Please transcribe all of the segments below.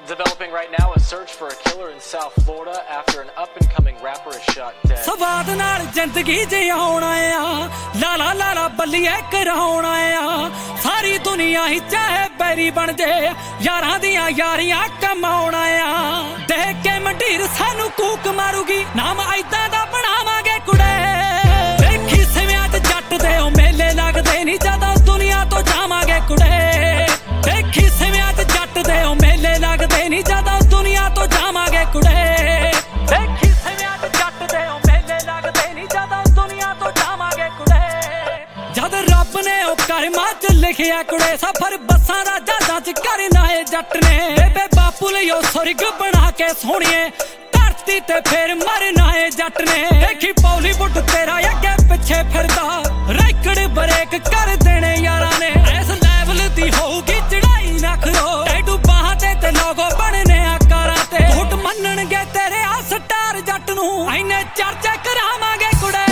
Developing right now, a search for a killer in South Florida after an up-and-coming rapper is shot dead. ਸਵਾਦ ਨਾਲ ਜ਼ਿੰਦਗੀ ਜਿਉਣਾ ਆ ਲਾਲਾ ਲਾਲਾ ਬੱਲੀਏ ਕਰਾਉਣਾ ਆ ਸਾਰੀ ਦੁਨੀਆ ਹੀ ਚਾਹੇ ਬੈਰੀ ਬਣ ਜੇ ਯਾਰਾਂ ਦੀਆਂ ਯਾਰੀਆਂ ਕਮਾਉਣਾ ਆ ਦੇਖ ਕੇ ਮੰਡੀਰ ਸਾਨੂੰ ਕੂਕ ਮਾਰੂਗੀ ਨਾਮ ਐਦਾਂ ਦਾ ਬਣਾਵਾਂਗੇ ਕੁੜੇ ਦੇਖੀ ਸਿਵਿਆਂ ਚ ਜੱਟ ਦੇ ਉਹ ਮੇਲੇ ਲੱਗਦੇ ਨਹੀਂ ਜਦੋਂ ਦੁਨੀਆ ਤੋਂ ਜਾਵਾਂਗੇ ਕੁੜੇ ਦੇਖੀ ਸਿਵਿਆਂ ਚ ਜੱਟ ਦੇ ਉਹ ਮੇਲੇ ਲੱਗਦੇ ਨਹੀਂ ਜਦੋਂ ਦੁਨੀਆ ਤੋਂ ਜਾਵਾਂਗੇ ਕੁੜੇ ਦੇਖੀ ਸਿਵਿਆਂ ਚ ਜੱਟ ਦੇ ਉਹ ਮੇਲੇ ਲੱਗਦੇ ਨਹੀਂ ਜਦੋਂ ਦੁਨੀਆ ਤੋਂ ਜਾਵਾਂਗੇ ਕੁੜੇ ਜਦ ਰੱਬ ਨੇ ਉਹ ਕਰਮਾਂ ਚ ਲਿਖਿਆ ਕੁੜੇ ਸਫਰ ਬੱਸਾਂ ਦਾ ਜਹਾਜ਼ਾਂ ਚ ਕਰਨਾ ਏ ਜੱਟ ਨੇ ਬੇਬੇ ਬਾਪੂ ਲਈ ਉਹ ਸੁਰਗ ਬਣਾ ਕੇ ਸੋਹਣੀਏ ਧਰਤੀ ਤੇ ਫੇਰ ਮਰਨਾ ਏ ਜੱਟ ਨੇ ਦੇਖੀ ਬਾਲੀਵੁੱਡ ਤੇਰਾ ਅੱਗੇ ਪਿੱਛੇ ਫਿਰਦਾ ਰੈਕਡ ਬ੍ਰੇਕ ਕਰ ਦੇਣੇ ਯਾਰਾਂ ਨੇ ਇਸ ਲੈਵਲ ਦੀ ਹੋਊਗੀ ਚੜਾਈ ਨਾ ਖਰੋ ਟੈਟੂ ਬਾਹਾਂ ਤੇ ਲੋਗੋ ਬਣਨੇ ਆ ਕਾਰਾਂ ਤੇ ਝੂਠ ਮੰਨਣਗੇ ਤੇਰੇ ਆ ਸਟਾਰ ਜੱਟ ਨੂੰ ਐਨੇ ਚਰਚਾ ਕਰਾਵਾਂਗੇ ਕੁੜੇ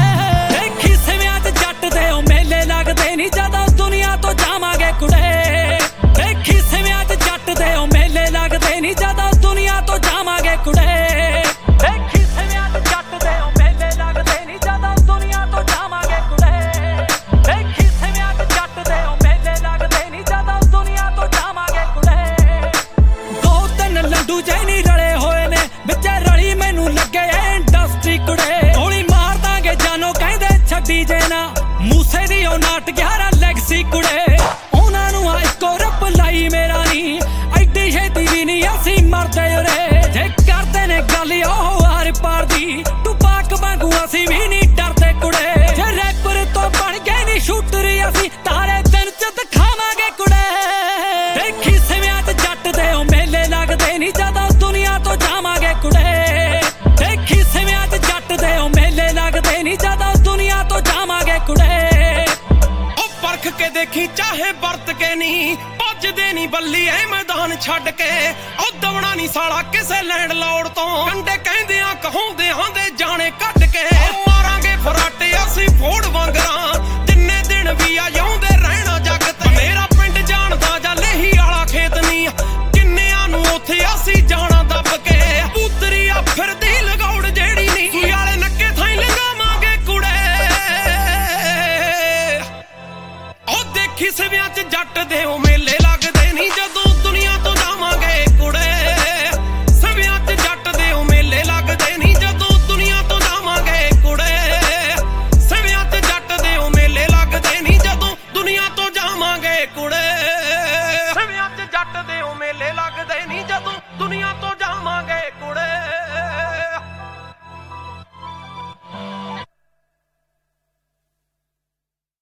ਦੇਖੀ ਸਿਵਿਆਂ ਚ ਜੱਟ ਦੇ ਉਹ ਮੇਲੇ ਲੱਗਦੇ ਨਹੀਂ ਜਦੋਂ ਦੁਨੀਆ ਤੋਂ ਜਾਵਾਂਗੇ ਕੁੜੇ ਦੇਖੀ ਸਿਵਿਆਂ ਚ ਜੱਟ ਦੇ ਉਹ ਮੇਲੇ ਲੱਗਦੇ ਨਹੀਂ ਜਦੋਂ ਦੁਨੀਆ ਤੋਂ ਜਾਵਾਂਗੇ ਕੁੜੇ ਦੇਖੀ ਸਿਵਿਆਂ ਚ ਜੱਟ ਦੇ ਉਹ ਮੇਲੇ ਲੱਗਦੇ ਨਹੀਂ ਜਦੋਂ ਦੁਨੀਆ ਤੋਂ ਜਾਵਾਂਗੇ ਕੁੜੇ ਦੇਖੀ ਸਿਵਿਆਂ ਚ ਜੱਟ ਦੇ ਉਹ ਮੇਲੇ ਲੱਗਦੇ ਨਹੀਂ ਜਦੋਂ ਦੁਨੀਆ ਤੋਂ ਜਾਵਾਂਗੇ ਕੁੜੇ ਦੋ ਤਿੰਨ ਲੰਡੂ ਜੇ ਨਹੀਂ ਰਲੇ ਹੋਏ ਨੇ ਵਿੱਚ ਰਲੀ ਮੈਨੂੰ ਲੱਗੇ ਇੰਡਸਟਰੀ ਕੁੜੇ ਗੋਲੀ ਮਾਰ ਦਾਂਗੇ ਜਾਨੋ ਕਹਿੰਦੇ ਛੱਡੀ ਜੇ ਨਾ ਮੂਸੇ ਦੀ ਉਹ ਨਾਟ 11 ਲੈਗਸੀ ਕੁੜੇ ਉਹਨਾਂ ਨੂੰ ਆ ਇੱਕੋ ਰੱਬ ਲਾਈ ਮੇਰਾ ਨੀ ਐਡੀ ਛੇਤੀ ਵੀ ਨਹੀਂ ਅਸੀਂ ਮਰਦੇ ਉਰੇ ਜੇ ਕਰਦੇ ਨੇ ਗੱਲ ਉਹ ਆਰ ਪਾਰ ਦੀ ਤੂੰ ਪਾਕ ਵਾਂਗੂ ਅਸੀਂ ਵੀ ਨਹੀਂ ਡਰਦੇ ਕੁੜੇ ਜੇ ਰੈਪਰ ਤੋਂ ਬਣ ਗਏ ਨਹੀਂ ਸ਼ੂਟਰ ਅਸੀਂ ਤਾਰੇ ਦਿਨ ਚ ਦਿਖਾਵਾਂਗੇ ਕੁੜੇ ਦੇਖੀ ਸਿਵਿਆਂ ਚ ਜੱਟ ਦੇ ਉਹ ਮੇਲੇ ਲੱਗਦੇ ਨਹੀਂ ਜਦੋਂ ਦੁਨੀਆ ਤੋਂ ਜਾਵਾਂਗੇ ਕੁੜੇ ਦੇਖੀ ਸਿਵਿਆਂ ਚ ਜੱਟ ਦੇ ਉਹ ਮੇਲੇ ਲੱਗਦੇ ਨਹੀਂ ਜਦੋਂ ਦੁਨੀਆ ਤੋਂ ਜਾਵਾਂਗੇ ਕੁੜੇ ਉਹ ਪਰਖ ਕੇ ਦੇਖੀ ਚਾਹੇ ਵਰਤ ਕੇ ਨਹੀਂ ਭੱਜਦੇ ਨਹੀਂ ਬੱਲੀ ਐ ਮੈਦਾਨ ਛੱਡ ਕੇ ਉਹ ਦਵਣਾ ਨਹੀਂ ਸਾਲਾ ਕਿਸੇ ਲੈਂਡ ਲੋੜ ਤੋਂ ਕੰਡੇ ਕਹਿੰਦਿਆਂ ਕਹਾਉਂਦਿਆਂ ਦੇ ਜਾਣੇ ਕੱਢ ਕੇ ਮਾਰਾਂਗੇ ਫਰਾਟੇ ਅਸੀਂ ਫੋੜ ਵਾਂਗਰਾਂ ਜਿੰਨੇ ਦਿਨ ਵੀ ਆ ਜਾਉਂਦੇ ਰਹਿਣਾ ਜੱਗ ਤੇ ਮੇਰਾ ਪਿੰਡ ਜਾਣਦਾ ਜਾਂ ਲੇਹੀ ਵਾਲਾ ਖੇਤ ਨਹੀਂ ਕਿੰਨਿਆਂ ਨੂੰ ਉੱਥੇ ਅਸੀਂ ਜਾਣਾ ਦੱਬ ਕੇ ਪੁੱਤਰੀ ਆ ਫਿਰਦੀ ਲਗੌੜ ਜਿਹੜੀ ਨਹੀਂ ਸੂਈ ਵਾਲੇ ਨੱਕੇ ਥਾਈ ਲੰਗਾਵਾਂਗੇ ਕੁੜੇ ਉਹ ਦੇਖੀ ਸਿਵਿਆਂ ਚ ਜੱਟ ਦੇ ਉਹ